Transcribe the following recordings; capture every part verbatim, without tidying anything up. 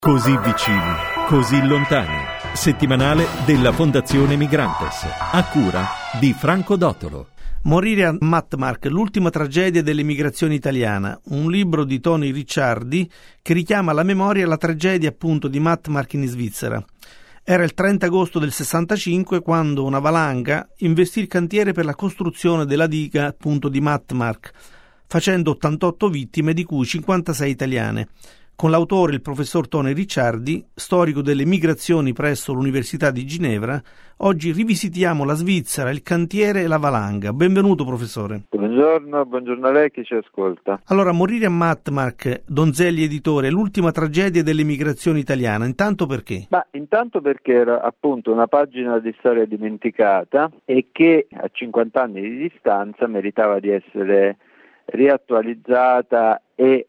Così vicini, così lontani. Settimanale della Fondazione Migrantes, a cura di Franco Dotolo. Morire a Mattmark, l'ultima tragedia dell'emigrazione italiana, un libro di Tony Ricciardi che richiama alla memoria la tragedia appunto di Mattmark in Svizzera. Era il trenta agosto del sessantacinque quando una valanga investì il cantiere per la costruzione della diga appunto di Mattmark, facendo ottantotto vittime, di cui cinquantasei italiane. Con l'autore, il professor Tony Ricciardi, storico delle migrazioni presso l'Università di Ginevra, oggi rivisitiamo la Svizzera, il cantiere e la valanga. Benvenuto, professore. Buongiorno, buongiorno a lei che ci ascolta. Allora, morire a Mattmark, Donzelli editore, è l'ultima tragedia dell'emigrazione italiana. Intanto perché? Ma intanto perché era appunto una pagina di storia dimenticata e che a cinquanta anni di distanza meritava di essere riattualizzata e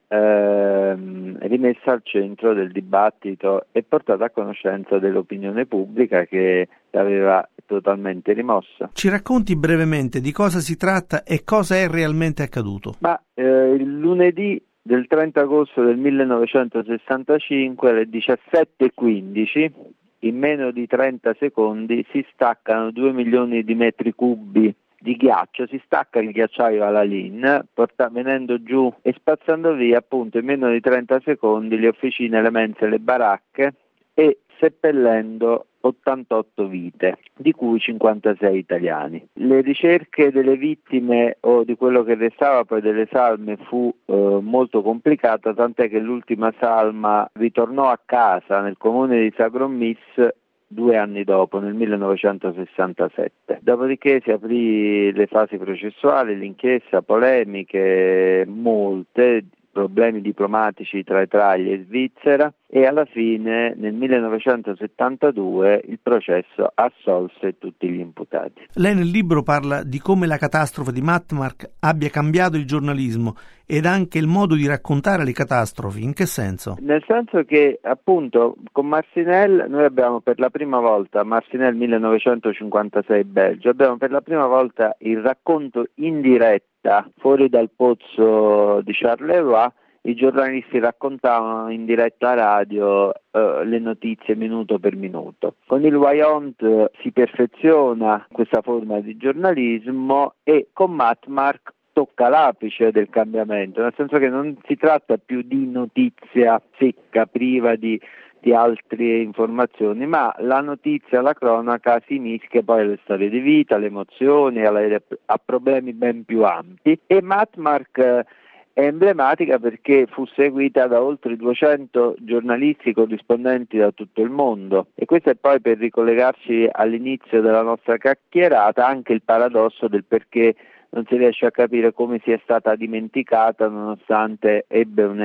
ehm, rimessa al centro del dibattito e portata a conoscenza dell'opinione pubblica che l'aveva totalmente rimossa. Ci racconti brevemente di cosa si tratta e cosa è realmente accaduto? Ma eh, il lunedì del trenta agosto del millenovecentosessantacinque alle diciassette e quindici, in meno di trenta secondi, si staccano due milioni di metri cubi di ghiaccio, si stacca il ghiacciaio alla Lin, porta, venendo giù e spazzando via appunto in meno di trenta secondi le officine, le mense e le baracche e seppellendo ottantotto vite, di cui cinquantasei italiani. Le ricerche delle vittime o di quello che restava poi delle salme fu eh, molto complicata, tant'è che l'ultima salma ritornò a casa nel comune di Sagrommis due anni dopo, nel millenovecentosessantasette. Dopodiché si aprì le fasi processuali, l'inchiesta, polemiche, molte, problemi diplomatici tra Italia e Svizzera e alla fine nel millenovecentosettantadue il processo assolse tutti gli imputati. Lei nel libro parla di come la catastrofe di Mattmark abbia cambiato il giornalismo ed anche il modo di raccontare le catastrofi. In che senso? Nel senso che appunto con Marcinelle noi abbiamo per la prima volta, Marcinelle millenovecentocinquantasei Belgio, abbiamo per la prima volta il racconto in diretta fuori dal pozzo di Charleroi. I giornalisti raccontavano in diretta radio eh, le notizie minuto per minuto. Con il Wayont si perfeziona questa forma di giornalismo e con Mattmark tocca l'apice del cambiamento, nel senso che non si tratta più di notizia secca, priva di, di altre informazioni, ma la notizia, la cronaca si mischia poi alle storie di vita, alle emozioni, alle, a problemi ben più ampi. E Mattmark è emblematica perché fu seguita da oltre duecento giornalisti corrispondenti da tutto il mondo e questo è poi, per ricollegarci all'inizio della nostra chiacchierata, anche il paradosso del perché non si riesce a capire come sia stata dimenticata nonostante ebbe un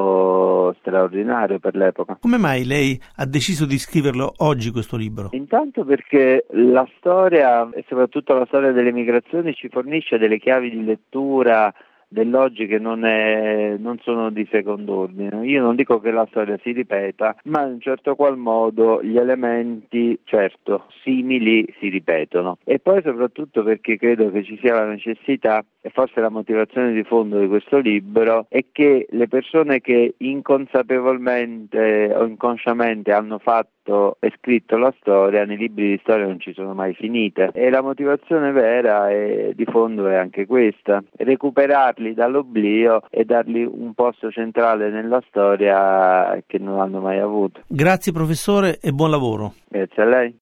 eco straordinario per l'epoca. Come mai lei ha deciso di scriverlo oggi questo libro? Intanto perché la storia e soprattutto la storia delle migrazioni ci fornisce delle chiavi di lettura dell'oggi che non, è, non sono di secondo ordine. Io non dico che la storia si ripeta, ma in un certo qual modo gli elementi, certo, simili si ripetono. E poi soprattutto perché credo che ci sia la necessità, e forse la motivazione di fondo di questo libro, è che le persone che inconsapevolmente o inconsciamente hanno fatto e scritto la storia, nei libri di storia non ci sono mai finite. E la motivazione vera e di fondo è anche questa: recuperarli dall'oblio e dargli un posto centrale nella storia che non hanno mai avuto. Grazie professore e buon lavoro. Grazie a lei.